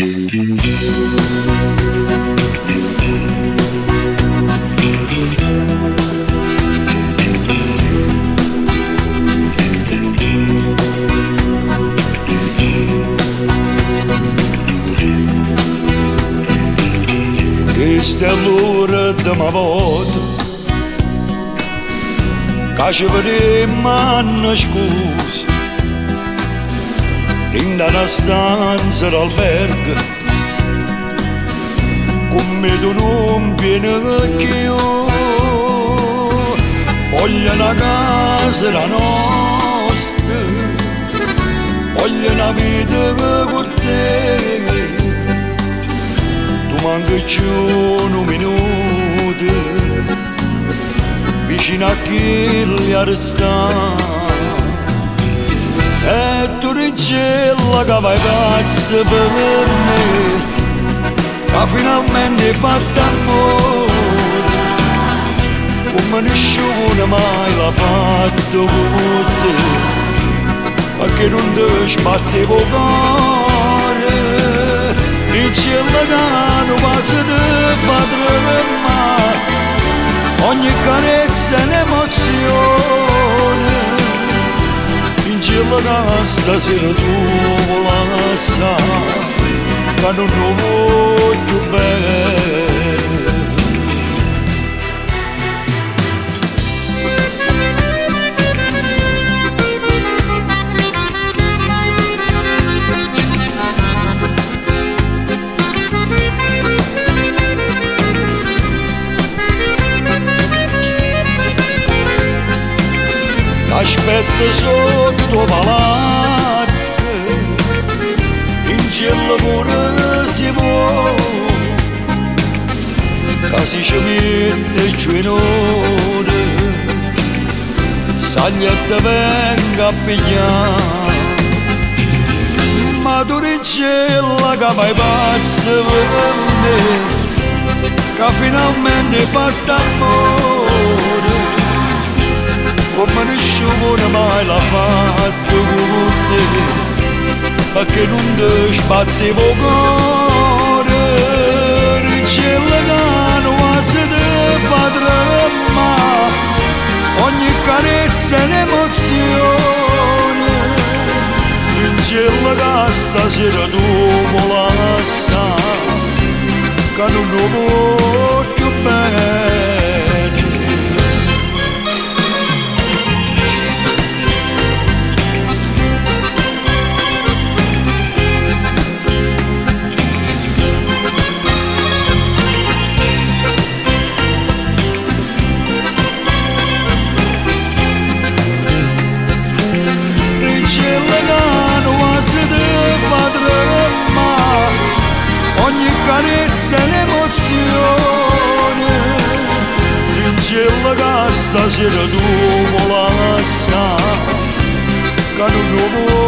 Questa è l'ora di ma volta che ci vedemmo a scusa in una stanza d'albergo come tu non vieni più. Voglio una casa la nostra, voglio una vita con te. Tu manchi più un minuto vicino a chi li arresta. E tu dicella che vai pazzo per me, che finalmente hai fatto amore come nessuno mai l'ha fatto con te, perché non ti sbattevo il cuore. Dicella che non passa di fa tremare, ogni carezza è un'emozione. Dicella che stasera tu vuoi assare, che non lo voglio bene. Aspetta sotto palazzo, in cielo pure si può, che si ci mette giù in ore, saglia te venga a pigliare. Ma tu dicella che vai pazzo per me, che finalmente hai fatto amore come nessuno mai l'ha fatto con te, perché non ti sbattevo il cuore. Dicella che non passa di fa tremare, ogni carezza è un'emozione. Dicella che stasera tu vuoi assare, che non lo voglio bene. Ogni carezza è un'emozione. Dicella che stasera tu vuoi assare, che non lo vuoi